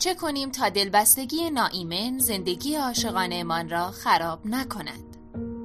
چه کنیم تا دلبستگی ناایمن زندگی عاشقانه‌مان را خراب نکند؟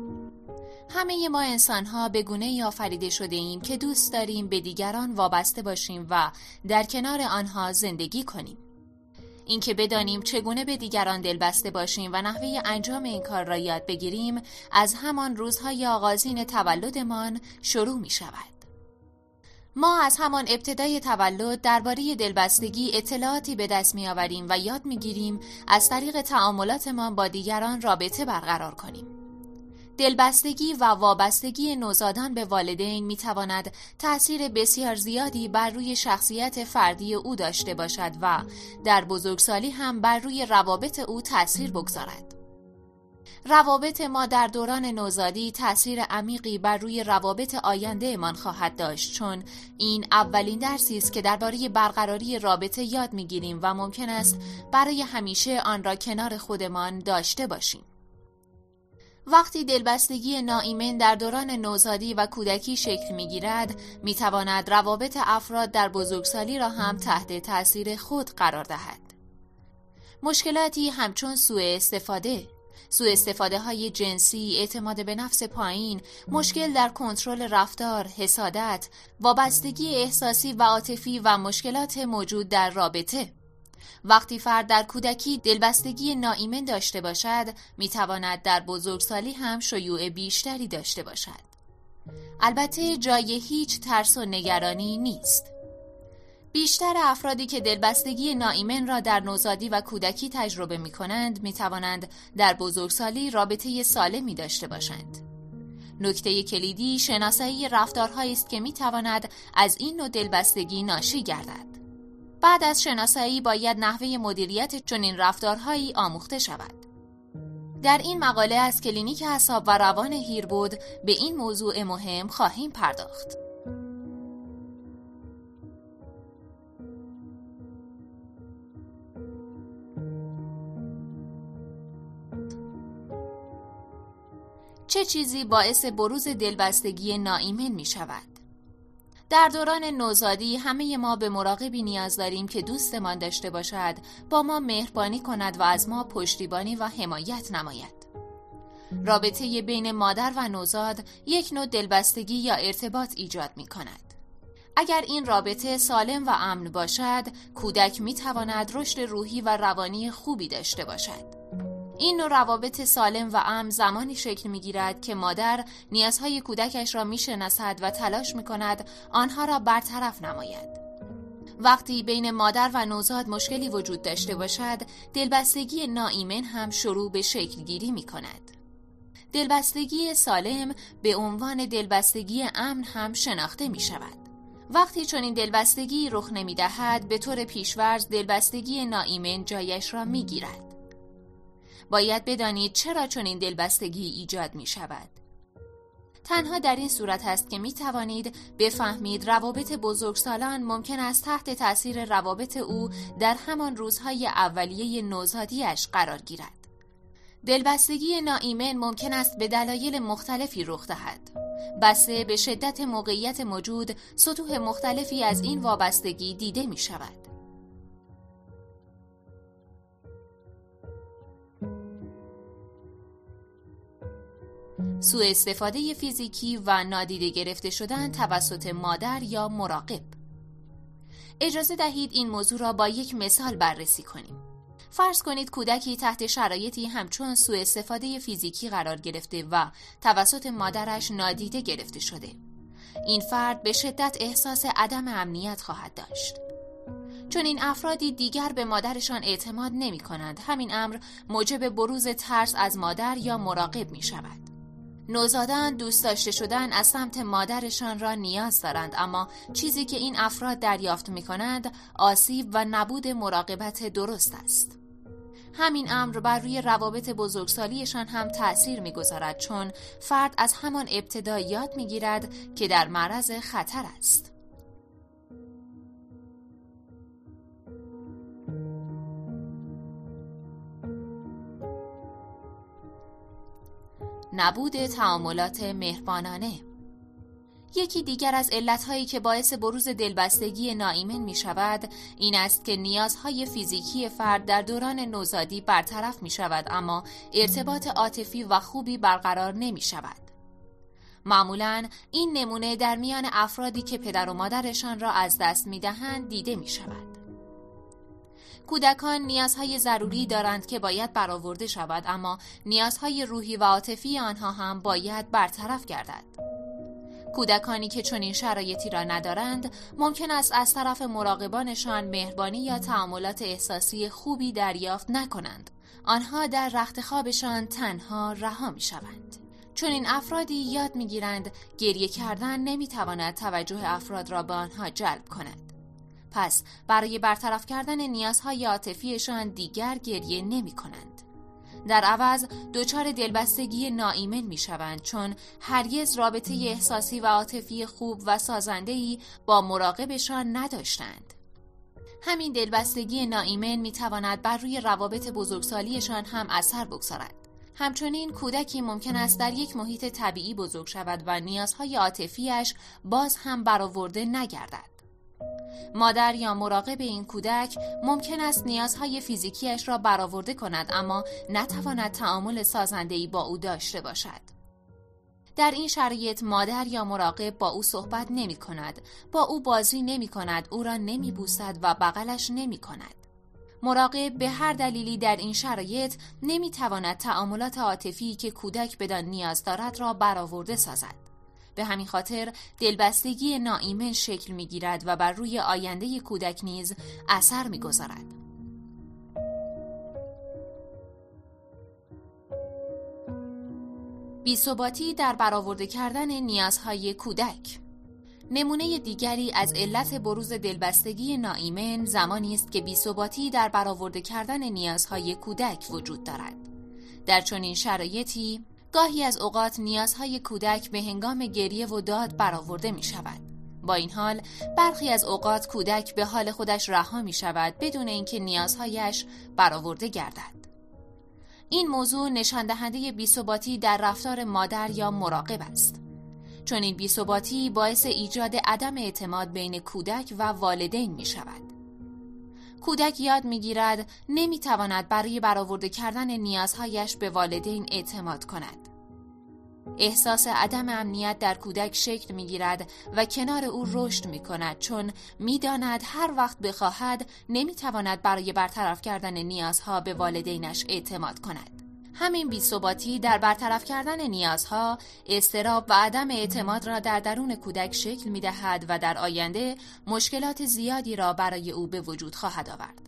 همه ما انسان‌ها به گونه‌ای آفریده شده ایم که دوست داریم به دیگران وابسته باشیم و در کنار آنها زندگی کنیم. اینکه بدانیم چگونه به دیگران دلبسته باشیم و نحوه انجام این کار را یاد بگیریم از همان روزهای آغازین تولدمان شروع می شود. ما از همان ابتدای تولد درباره دلبستگی اطلاعاتی به دست می آوریم و یاد می گیریم از طریق تعاملاتمان با دیگران رابطه برقرار کنیم. دلبستگی و وابستگی نوزادان به والدین می تواند تأثیر بسیار زیادی بر روی شخصیت فردی او داشته باشد و در بزرگسالی هم بر روی روابط او تأثیر بگذارد. روابط ما در دوران نوزادی تأثیر عمیقی بر روی روابط آینده مان خواهد داشت، چون این اولین درسی است که درباره برقراری رابطه یاد می‌گیریم و ممکن است برای همیشه آن را کنار خودمان داشته باشیم. وقتی دلبستگی ناایمن در دوران نوزادی و کودکی شکل می‌گیرد، می‌تواند روابط افراد در بزرگسالی را هم تحت تأثیر خود قرار دهد. مشکلاتی همچون سوء استفاده های جنسی، اعتماد به نفس پایین، مشکل در کنترل رفتار، حسادت، وابستگی احساسی و عاطفی و مشکلات موجود در رابطه. وقتی فرد در کودکی دلبستگی ناایمن داشته باشد، میتواند در بزرگسالی هم شیوع بیشتری داشته باشد. البته جای هیچ ترس و نگرانی نیست. بیشتر افرادی که دلبستگی ناایمن را در نوزادی و کودکی تجربه می کنند می توانند در بزرگسالی رابطه سالمی داشته باشند. نکته کلیدی شناسایی رفتارهایی است که می تواند از این نوع دلبستگی ناشی گردد. بعد از شناسایی باید نحوه مدیریت چنین رفتارهایی آموخته شود. در این مقاله از کلینیک اعصاب و روان هیربود به این موضوع مهم خواهیم پرداخت. چه چیزی باعث بروز دلبستگی ناایمن می شود؟ در دوران نوزادی همه ما به مراقبی نیاز داریم که دوستمان داشته باشد، با ما مهربانی کند و از ما پشتیبانی و حمایت نماید. رابطه بین مادر و نوزاد یک نوع دلبستگی یا ارتباط ایجاد می کند. اگر این رابطه سالم و امن باشد، کودک می تواند رشد روحی و روانی خوبی داشته باشد. این نوع روابط سالم و امن زمانی شکل می‌گیرد که مادر نیازهای کودکش را می‌شناسد و تلاش می‌کند آنها را برطرف نماید. وقتی بین مادر و نوزاد مشکلی وجود داشته باشد، دلبستگی ناایمن هم شروع به شکل گیری می‌کند. دلبستگی سالم به عنوان دلبستگی امن هم شناخته می‌شود. وقتی چنین دلبستگی رخ نمی‌دهد، به طور پیش‌فرض دلبستگی ناایمن جایش را می‌گیرد. باید بدانید چرا چنین دلبستگی ایجاد می شود. تنها در این صورت است که می توانید بفهمید روابط بزرگسالان ممکن است تحت تأثیر روابط او در همان روزهای اولیه نوزادیش قرار گیرد. دلبستگی ناایمن ممکن است به دلایل مختلفی رخ دهد. بسته به شدت موقعیت موجود، سطوح مختلفی از این وابستگی دیده می شود. سوء استفاده فیزیکی و نادیده گرفته شدن توسط مادر یا مراقب. اجازه دهید این موضوع را با یک مثال بررسی کنیم. فرض کنید کودکی تحت شرایطی همچون سوء استفاده فیزیکی قرار گرفته و توسط مادرش نادیده گرفته شده. این فرد به شدت احساس عدم امنیت خواهد داشت. چون این افرادی دیگر به مادرشان اعتماد نمی کنند، همین امر موجب بروز ترس از مادر یا مراقب می شود. نوزادان دوست داشته شدن از سمت مادرشان را نیاز دارند، اما چیزی که این افراد دریافت می کنند آسیب و نبود مراقبت درست است. همین امر بر روی روابط بزرگسالیشان هم تأثیر می گذارد، چون فرد از همان ابتدا یاد می گیرد که در معرض خطر است. نبود تعاملات مهربانانه. یکی دیگر از علتهایی که باعث بروز دلبستگی ناایمن می شود این است که نیازهای فیزیکی فرد در دوران نوزادی برطرف می شود اما ارتباط عاطفی و خوبی برقرار نمی شود. معمولاً این نمونه در میان افرادی که پدر و مادرشان را از دست می دهند دیده می شود. کودکان نیازهای ضروری دارند که باید برآورده شود اما نیازهای روحی و عاطفی آنها هم باید برطرف گردد. کودکانی که چنین شرایطی را ندارند ممکن است از طرف مراقبانشان مهربانی یا تعاملات احساسی خوبی دریافت نکنند. آنها در رخت خوابشان تنها رها می شوند. چنین افرادی یاد می گیرند گریه کردن نمی تواند توجه افراد را به آنها جلب کند. پس برای برطرف کردن نیازهای عاطفیشان دیگر گریه نمی کنند. در عوض دچار دلبستگی ناایمن می شوند چون هرگز رابطه احساسی و عاطفی خوب و سازنده‌ای با مراقبشان نداشتند. همین دلبستگی ناایمن می تواند بر روی روابط بزرگسالیشان هم اثر بگذارد. همچنین کودکی ممکن است در یک محیط طبیعی بزرگ شود و نیازهای عاطفیش باز هم برآورده نگردد. مادر یا مراقب این کودک ممکن است نیازهای فیزیکیش را برآورده کند اما نتواند تعامل سازنده‌ای با او داشته باشد. در این شرایط مادر یا مراقب با او صحبت نمی کند، با او بازی نمی کند، او را نمی بوسد و بغلش نمی کند. مراقب به هر دلیلی در این شرایط نمی تواند تعاملات عاطفی که کودک بدان نیاز دارد را برآورده سازد. به همین خاطر دلبستگی ناایمن شکل می‌گیرد و بر روی آینده کودک نیز اثر می‌گذارد. بی‌ثباتی در برآورده کردن نیازهای کودک. نمونه دیگری از علت بروز دلبستگی ناایمن زمانی است که بی‌ثباتی در برآورده کردن نیازهای کودک وجود دارد. در چنین شرایطی گاهی از اوقات نیازهای کودک به هنگام گریه و داد برآورده می شود. با این حال برخی از اوقات کودک به حال خودش رها می شود بدون اینکه نیازهایش برآورده گردد. این موضوع نشان دهنده بی‌ثباتی در رفتار مادر یا مراقب است. چون این بی‌ثباتی باعث ایجاد عدم اعتماد بین کودک و والدین می شود. کودک یاد می‌گیرد نمی‌تواند برای برآورده کردن نیازهایش به والدین اعتماد کند. احساس عدم امنیت در کودک شکل می‌گیرد و کنار او رشد می‌کند چون می‌داند هر وقت بخواهد نمی‌تواند برای برطرف کردن نیازها به والدینش اعتماد کند. همین بی‌ثباتی در برطرف کردن نیازها، اضطراب و عدم اعتماد را در درون کودک شکل می‌دهد و در آینده مشکلات زیادی را برای او به وجود خواهد آورد.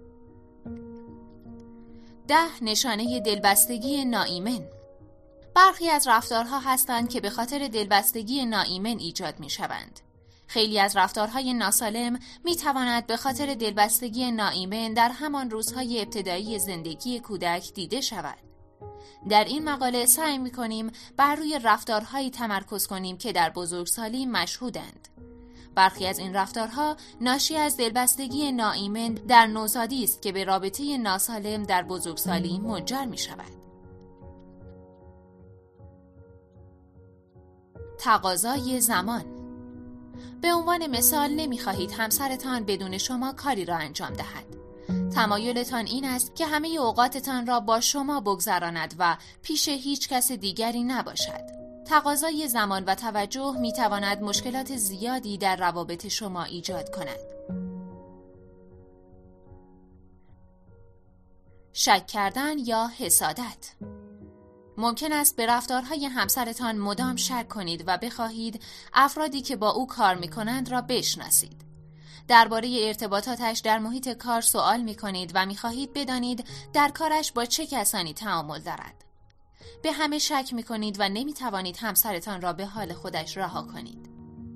10 نشانه دلبستگی ناایمن. برخی از رفتارها هستند که به خاطر دلبستگی ناایمن ایجاد می‌شوند. خیلی از رفتارهای ناسالم می‌تواند به خاطر دلبستگی ناایمن در همان روزهای ابتدایی زندگی کودک دیده شود. در این مقاله سعی می‌کنیم بر روی رفتارهایی تمرکز کنیم که در بزرگسالی مشهودند. برخی از این رفتارها ناشی از دلبستگی ناایمن در نوزادی است که به رابطه ناسالم در بزرگسالی منجر می‌شود. تقاضای زمان. به عنوان مثال نمی‌خواهید همسرتان بدون شما کاری را انجام دهد. تمایلتان این است که همه اوقاتتان را با شما بگذراند و پیش هیچ کس دیگری نباشد. تقاضای زمان و توجه می‌تواند مشکلات زیادی در روابط شما ایجاد کند. شک کردن یا حسادت. ممکن است به رفتارهای همسرتان مدام شک کنید و بخواهید افرادی که با او کار می‌کنند را بشناسید. درباره ارتباطاتش در محیط کار سوال می‌کنید و می‌خواهید بدانید در کارش با چه کسانی تعامل دارد. به همه شک می‌کنید و نمی‌توانید همسرتان را به حال خودش رها کنید.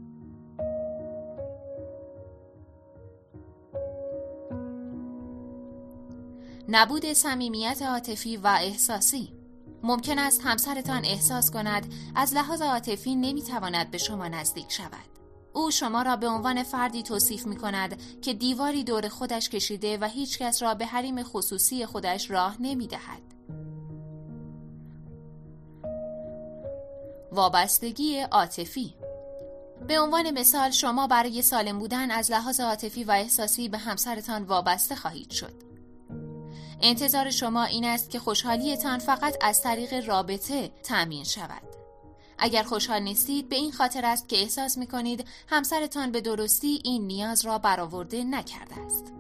نبود صمیمیت عاطفی و احساسی. ممکن است همسرتان احساس کند از لحاظ عاطفی نمی‌تواند به شما نزدیک شود. او شما را به عنوان فردی توصیف می کند که دیواری دور خودش کشیده و هیچ کس را به حریم خصوصی خودش راه نمی دهد. وابستگی عاطفی. به عنوان مثال شما برای سالم بودن از لحاظ عاطفی و احساسی به همسرتان وابسته خواهید شد. انتظار شما این است که خوشحالیتان فقط از طریق رابطه تأمین شود. اگر خوشحال نیستید به این خاطر است که احساس می‌کنید همسرتان به درستی این نیاز را برآورده نکرده است.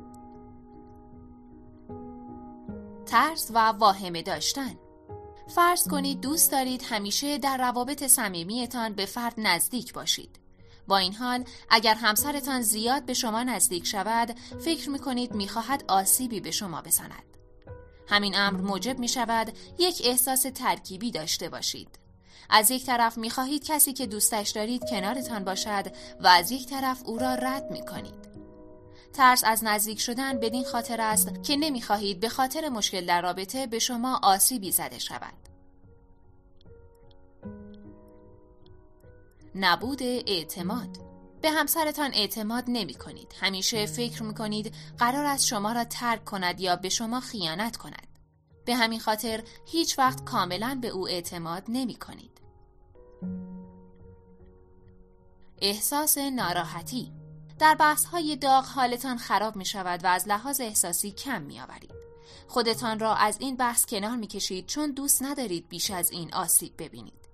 ترس و واهمه داشتن. فرض کنید دوست دارید همیشه در روابط صمیمیتان به فرد نزدیک باشید. با این حال اگر همسرتان زیاد به شما نزدیک شود، فکر می‌کنید می‌خواهد آسیبی به شما بزند. همین امر موجب می‌شود یک احساس ترکیبی داشته باشید. از یک طرف می‌خواهید کسی که دوستش دارید کنارتان باشد و از یک طرف او را رد می‌کنید. ترس از نزدیک شدن بدین خاطر است که نمی‌خواهید به خاطر مشکل در رابطه به شما آسیبی زده شود. نبود اعتماد. به همسرتان اعتماد نمی‌کنید. همیشه فکر می‌کنید قرار است شما را ترک کند یا به شما خیانت کند. به همین خاطر هیچ وقت کاملاً به او اعتماد نمی‌کنید. احساس ناراحتی. در بحث‌های داغ حالتان خراب می‌شود و از لحاظ احساسی کم می‌آورید. خودتان را از این بحث کنار می‌کشید چون دوست ندارید بیش از این آسیب ببینید.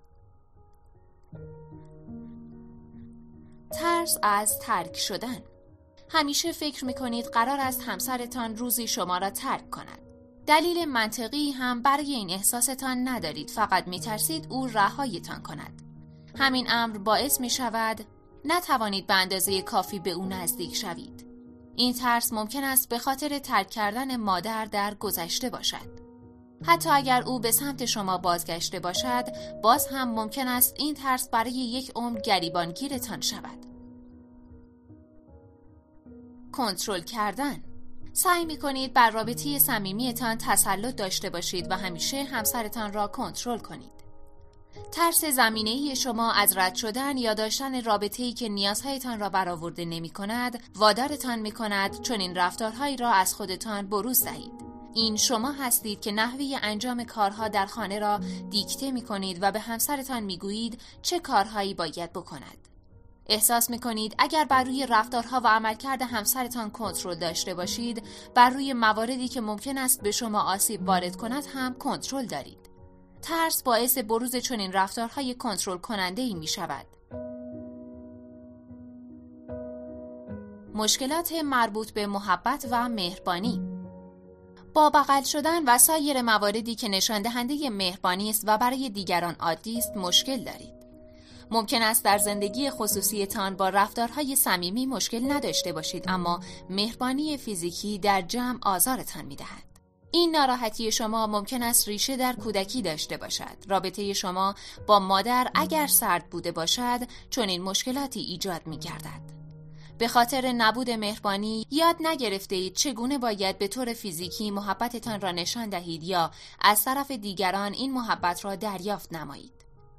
ترس از ترک شدن. همیشه فکر می‌کنید قرار است همسرتان روزی شما را ترک کند. دلیل منطقی هم برای این احساستان ندارید، فقط می‌ترسید او رهایتان کند. همین امر باعث می‌شود نتوانید به اندازه کافی به او نزدیک شوید. این ترس ممکن است به خاطر ترک کردن مادر در گذشته باشد. حتی اگر او به سمت شما بازگشته باشد، باز هم ممکن است این ترس برای یک عمر گریبانگیرتان شود. کنترل کردن. سعی می‌کنید بر رابطه صمیمیتان تسلط داشته باشید و همیشه همسرتان را کنترل کنید. ترس زمینه‌ای شما از رد شدن یا داشتن رابطه‌ای که نیازهایتان را برآورده نمی‌کند، وادارتان می‌کند چنین رفتارهایی را از خودتان بروز دهید. این شما هستید که نحوه انجام کارها در خانه را دیکته می‌کنید و به همسرتان می‌گویید چه کارهایی باید بکند. احساس می‌کنید اگر بر روی رفتارها و عملکرد همسرتان کنترل داشته باشید، بر روی مواردی که ممکن است به شما آسیب وارد کند هم کنترل دارید. ترس باعث بروز چنین رفتارهای کنترل کننده‌ای می‌شود. مشکلات مربوط به محبت و مهربانی. با بغل شدن و سایر مواردی که نشان دهنده مهربانی است و برای دیگران عادی است مشکل دارید. ممکن است در زندگی خصوصیتان با رفتارهای صمیمی مشکل نداشته باشید، اما مهربانی فیزیکی در جمع آزارتان می‌دهد. این ناراحتی شما ممکن است ریشه در کودکی داشته باشد. رابطه شما با مادر اگر سرد بوده باشد، چنین مشکلاتی ایجاد می‌گردد. به خاطر نبود مهربانی یاد نگرفته اید چگونه باید به طور فیزیکی محبتتان را نشان دهید یا از طرف دیگران این محبت را دریافت نمایید.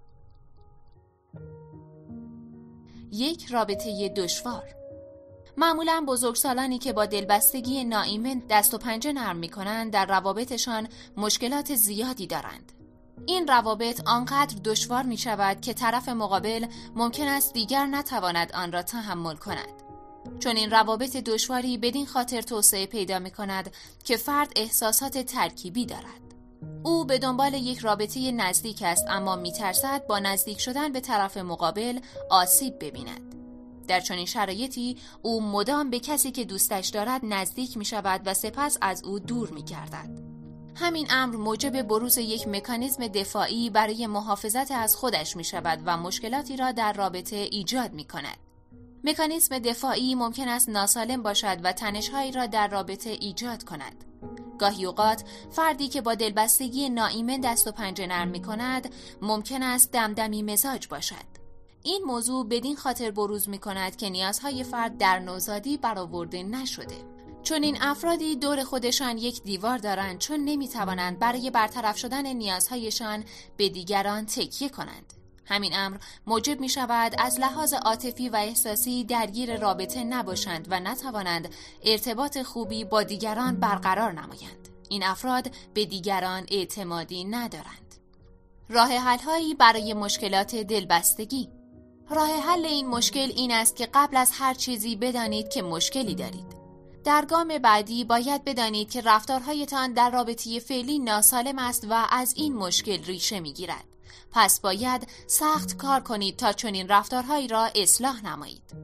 یک رابطه دشوار. معمولاً بزرگسالانی که با دلبستگی ناایمن دست و پنجه نرم می‌کنند در روابطشان مشکلات زیادی دارند. این روابط آنقدر دشوار می‌شود که طرف مقابل ممکن است دیگر نتواند آن را تحمل کند. چون این روابط دشواری بدین خاطر توسعه پیدا می‌کند که فرد احساسات ترکیبی دارد. او به دنبال یک رابطه نزدیک است، اما می‌ترسد با نزدیک شدن به طرف مقابل آسیب ببیند. در چنین شرایطی او مدام به کسی که دوستش دارد نزدیک می‌شود و سپس از او دور می‌گردد. همین امر موجب بروز یک مکانیزم دفاعی برای محافظت از خودش می‌شود و مشکلاتی را در رابطه ایجاد می‌کند. مکانیزم دفاعی ممکن است ناسالم باشد و تنش‌هایی را در رابطه ایجاد کند. گاهی اوقات فردی که با دلبستگی ناایمن دست و پنجه نرم می‌کند ممکن است دمدمی مزاج باشد. این موضوع بدین خاطر بروز می‌کند که نیازهای فرد در نوزادی برآورده نشده. چون این افرادی دور خودشان یک دیوار دارند، چون نمی‌توانند برای برطرف شدن نیازهایشان به دیگران تکیه کنند. همین امر موجب می‌شود از لحاظ عاطفی و احساسی درگیر رابطه نباشند و نتوانند ارتباط خوبی با دیگران برقرار نمایند. این افراد به دیگران اعتمادی ندارند. راه حل‌هایی برای مشکلات دلبستگی. راه حل این مشکل این است که قبل از هر چیزی بدانید که مشکلی دارید. در گام بعدی باید بدانید که رفتارهایتان در رابطه فعلی ناسالم است و از این مشکل ریشه می‌گیرد. پس باید سخت کار کنید تا چنین رفتارهایی را اصلاح نمایید.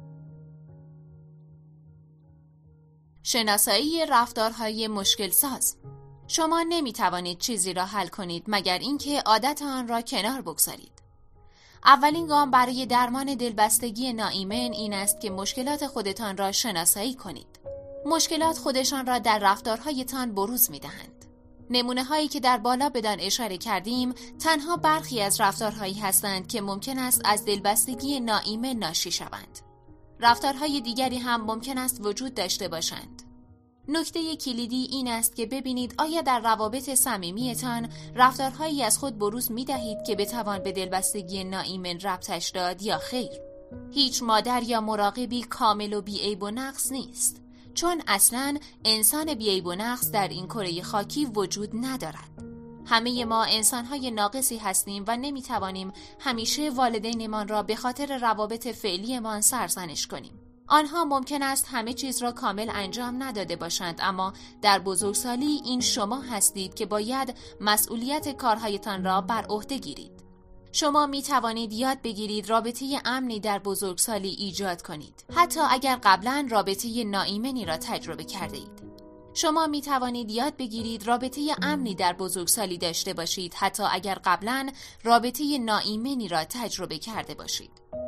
شناسایی رفتارهای مشکل ساز. شما نمی توانید چیزی را حل کنید مگر اینکه عادت آن را کنار بگذارید. اولین گام برای درمان دلبستگی ناایمن این است که مشکلات خودتان را شناسایی کنید. مشکلات خودشان را در رفتارهایتان بروز می دهند. نمونه هایی که در بالا بدان اشاره کردیم تنها برخی از رفتارهایی هستند که ممکن است از دلبستگی ناایمن ناشی شوند. رفتارهای دیگری هم ممکن است وجود داشته باشند. نکته کلیدی این است که ببینید آیا در روابط صمیمیتان رفتارهایی از خود بروز می دهید که بتوان به دلبستگی ناایمن ربطش داد یا خیر. هیچ مادر یا مراقبی کامل و بی‌عیب و نقص نیست، چون اصلاً انسان بی‌عیب و نقص در این کره خاکی وجود ندارد. همه ما انسان‌های ناقصی هستیم و نمی‌توانیم همیشه والدینمان را به خاطر روابط فعلیمان سرزنش کنیم. آنها ممکن است همه چیز را کامل انجام نداده باشند، اما در بزرگسالی این شما هستید که باید مسئولیت کارهایتان را بر عهده گیرید. شما می توانید یاد بگیرید رابطه امنی در بزرگسالی ایجاد کنید، حتی اگر قبلاً رابطه ناایمنی را تجربه کرده اید. شما می توانید یاد بگیرید رابطه امنی در بزرگسالی داشته باشید، حتی اگر قبلاً رابطه ناایمنی را تجربه کرده باشید.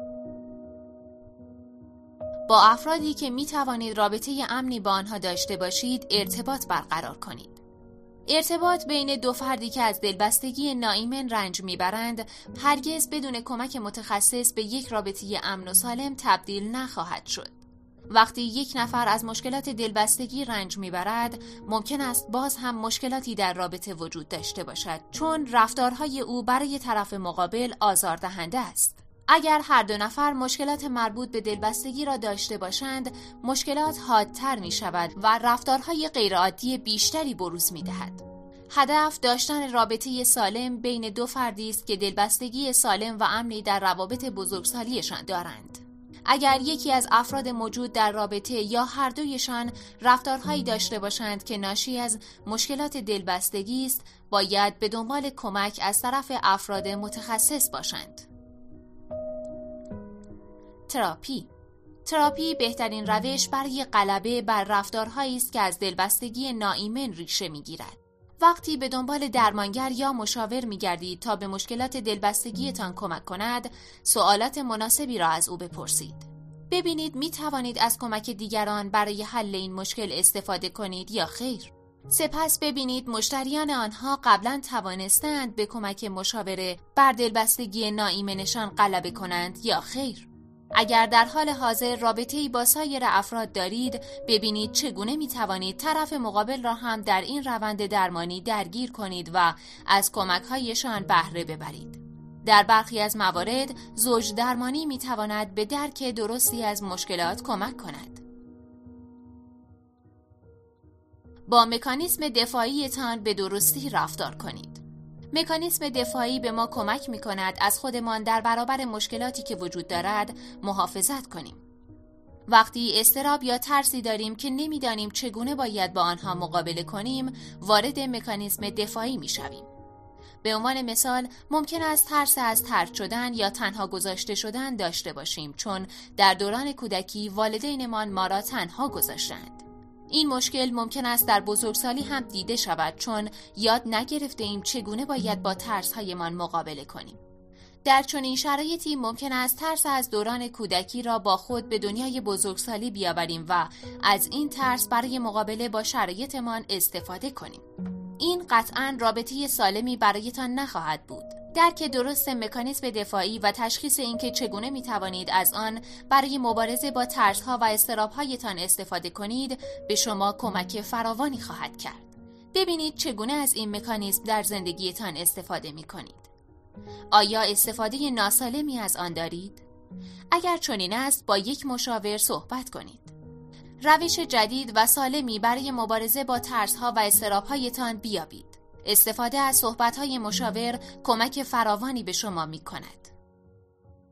با افرادی که می توانید رابطه امنی با آنها داشته باشید ارتباط برقرار کنید. ارتباط بین دو فردی که از دلبستگی ناایمن رنج میبرند هرگز بدون کمک متخصص به یک رابطه امن و سالم تبدیل نخواهد شد. وقتی یک نفر از مشکلات دلبستگی رنج میبرد، ممکن است باز هم مشکلاتی در رابطه وجود داشته باشد، چون رفتارهای او برای طرف مقابل آزاردهنده است. اگر هر دو نفر مشکلات مربوط به دلبستگی را داشته باشند، مشکلات حادتر می شود و رفتارهای غیرعادی بیشتری بروز می دهد. هدف داشتن رابطه سالم بین دو فردی است که دلبستگی سالم و امنی در روابط بزرگسالیشان دارند. اگر یکی از افراد موجود در رابطه یا هر دویشان رفتارهایی داشته باشند که ناشی از مشکلات دلبستگی است، باید به دنبال کمک از طرف افراد متخصص باشند. تراپی بهترین روش برای غلبه بر رفتارهایی است که از دلبستگی ناایمن ریشه می‌گیرد. وقتی به دنبال درمانگر یا مشاور می‌گردید تا به مشکلات دلبستگیتان کمک کند، سوالات مناسبی را از او بپرسید. ببینید می‌توانید از کمک دیگران برای حل این مشکل استفاده کنید یا خیر. سپس ببینید مشتریان آنها قبلا توانستند به کمک مشاوره بر دلبستگی ناایمنشان غلبه کنند یا خیر. اگر در حال حاضر رابطه‌ای با سایر افراد دارید، ببینید چگونه می‌توانید طرف مقابل را هم در این روند درمانی درگیر کنید و از کمک‌هایشان بهره ببرید. در برخی از موارد، زوج درمانی می‌تواند به درک درستی از مشکلات کمک کند. با مکانیسم دفاعیتان به درستی رفتار کنید. مکانیسم دفاعی به ما کمک می‌کند از خودمان در برابر مشکلاتی که وجود دارد محافظت کنیم. وقتی اضطراب یا ترسی داریم که نمی‌دانیم چگونه باید با آنها مقابله کنیم، وارد مکانیسم دفاعی می‌شویم. به عنوان مثال، ممکن است ترس از طرد شدن یا تنها گذاشته شدن داشته باشیم، چون در دوران کودکی والدینمان ما را تنها گذاشتند. این مشکل ممکن است در بزرگسالی هم دیده شود، چون یاد نگرفته ایم چگونه باید با ترس‌هایمان مقابله کنیم. در چنین شرایطی ممکن است ترس از دوران کودکی را با خود به دنیای بزرگسالی بیاوریم و از این ترس برای مقابله با شرایطمان استفاده کنیم. این قطعاً رابطه سالمی برایتان نخواهد بود. درک درست مکانیسم دفاعی و تشخیص اینکه چگونه میتوانید از آن برای مبارزه با ترس‌ها و اضطراب‌هایتان استفاده کنید به شما کمک فراوانی خواهد کرد. ببینید چگونه از این مکانیسم در زندگیتان استفاده می‌کنید. آیا استفاده ناسالمی از آن دارید؟ اگر چنین است، با یک مشاور صحبت کنید. روش جدید و سالمی برای مبارزه با ترس‌ها و اضطراب‌هایتان بیابید. استفاده از صحبت‌های مشاور کمک فراوانی به شما می‌کند.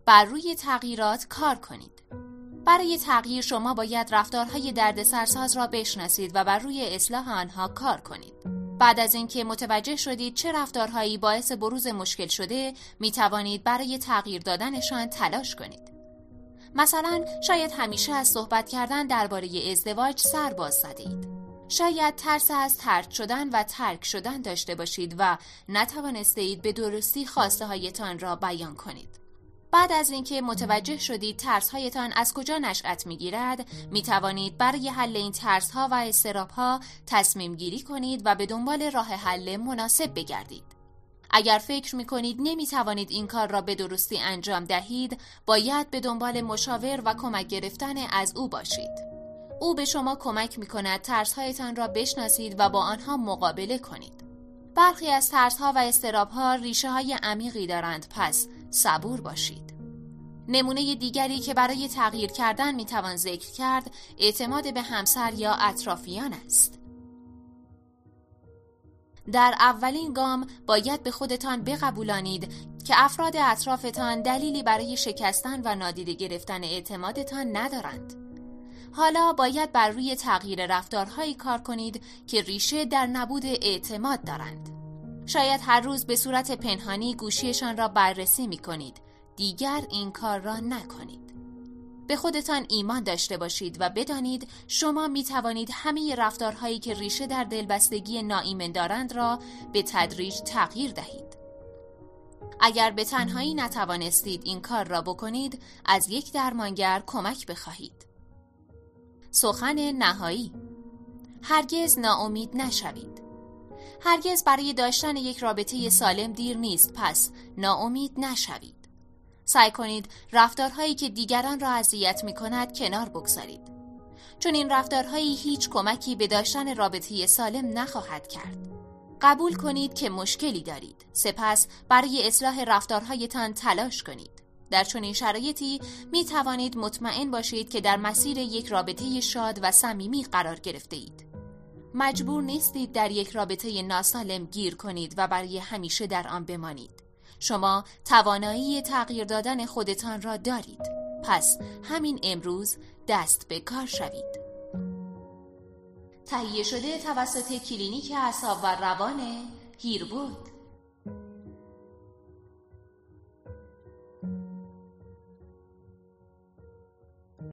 بر روی تغییرات کار کنید. برای تغییر شما باید رفتارهای دردسرساز را بشناسید و بر روی اصلاح آنها کار کنید. بعد از اینکه متوجه شدید چه رفتارهایی باعث بروز مشکل شده، می توانید برای تغییر دادنشان تلاش کنید. مثلا شاید همیشه از صحبت کردن درباره ازدواج سر باز زدید. شاید ترس از طرد شدن و ترک شدن داشته باشید و نتوانستید به درستی خواسته هایتان را بیان کنید. بعد از اینکه متوجه شدید ترس‌هایتان از کجا نشأت می‌گیرد، می‌توانید برای حل این ترس‌ها و اضطراب‌ها تصمیم گیری کنید و به دنبال راه حل مناسب بگردید. اگر فکر می‌کنید نمی‌توانید این کار را به درستی انجام دهید، باید به دنبال مشاور و کمک گرفتن از او باشید. او به شما کمک می‌کند ترس‌هایتان را بشناسید و با آنها مقابله کنید. برخی از ترس‌ها و اضطراب‌ها ریشه‌های عمیقی دارند، پس صبور باشید. نمونه دیگری که برای تغییر کردن میتوان ذکر کرد، اعتماد به همسر یا اطرافیان است. در اولین گام باید به خودتان بقبولانید که افراد اطرافتان دلیلی برای شکستن و نادیده گرفتن اعتمادتان ندارند. حالا باید بر روی تغییر رفتارهایی کار کنید که ریشه در نبود اعتماد دارند. شاید هر روز به صورت پنهانی گوشیشان را بررسی می کنید. دیگر این کار را نکنید. به خودتان ایمان داشته باشید و بدانید شما می توانید همه رفتارهایی که ریشه در دلبستگی ناایمن دارند را به تدریج تغییر دهید. اگر به تنهایی نتوانستید این کار را بکنید، از یک درمانگر کمک بخواهید. سخن نهایی: هرگز ناامید نشوید. هرگز برای داشتن یک رابطه سالم دیر نیست، پس ناامید نشوید. سعی کنید رفتارهایی که دیگران را اذیت می‌کند کنار بگذارید. چون این رفتارهایی هیچ کمکی به داشتن رابطه سالم نخواهد کرد. قبول کنید که مشکلی دارید. سپس برای اصلاح رفتارهایتان تلاش کنید. در چنین شرایطی می توانید مطمئن باشید که در مسیر یک رابطه شاد و صمیمی قرار گرفته اید. مجبور نیستید در یک رابطه ناسالم گیر کنید و برای همیشه در آن بمانید. شما توانایی تغییر دادن خودتان را دارید. پس همین امروز دست به کار شوید. تهیه شده توسط کلینیک اعصاب و روان هیربود.